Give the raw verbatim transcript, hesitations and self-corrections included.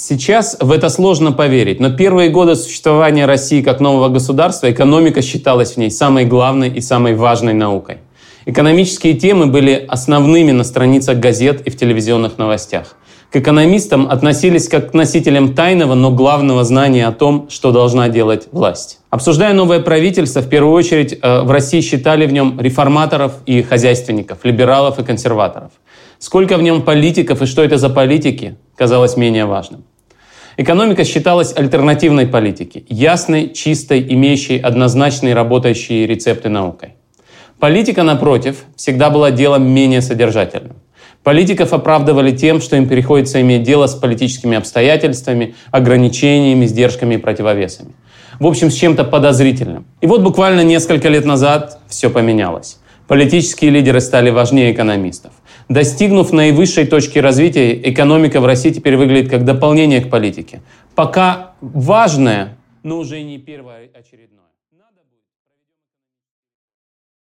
Сейчас в это сложно поверить, но первые годы существования России как нового государства экономика считалась в ней самой главной и самой важной наукой. Экономические темы были основными на страницах газет и в телевизионных новостях. К экономистам относились как к носителям тайного, но главного знания о том, что должна делать власть. Обсуждая новое правительство, в первую очередь в России считали в нем реформаторов и хозяйственников, либералов и консерваторов. Сколько в нем политиков и что это за политики, казалось менее важным. Экономика считалась альтернативной политике, ясной, чистой, имеющей однозначные работающие рецепты наукой. Политика, напротив, всегда была делом менее содержательным. Политиков оправдывали тем, что им приходится иметь дело с политическими обстоятельствами, ограничениями, сдержками и противовесами. В общем, с чем-то подозрительным. И вот буквально несколько лет назад все поменялось. Политические лидеры стали важнее экономистов. Достигнув наивысшей точки развития, экономика в России теперь выглядит как дополнение к политике. Пока важное, но уже не первоочередное.